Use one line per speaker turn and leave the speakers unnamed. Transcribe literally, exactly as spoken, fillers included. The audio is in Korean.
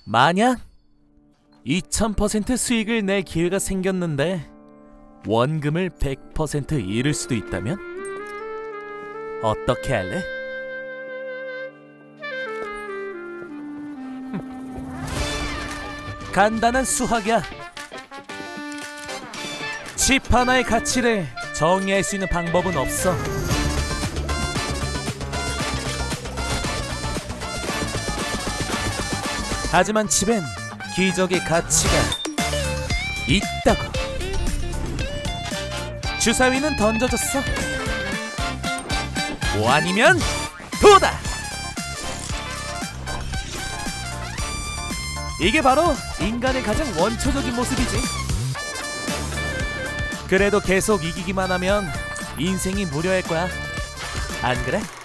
만약 이천 퍼센트 수익을 낼 기회가 생겼는데 원금을 백 퍼센트 잃을 수도 있다면 어떻게 할래? 간단한 수학이야. 집 하나의 가치를 정의할 수 있는 방법은 없어. 하지만 집엔 기적의 가치가 있다고. 주사위는 던져졌어. 오 아니면 도다. 이게 바로 인간의 가장 원초적인 모습이지. 그래도 계속 이기기만 하면 인생이 무료할 거야. 안 그래?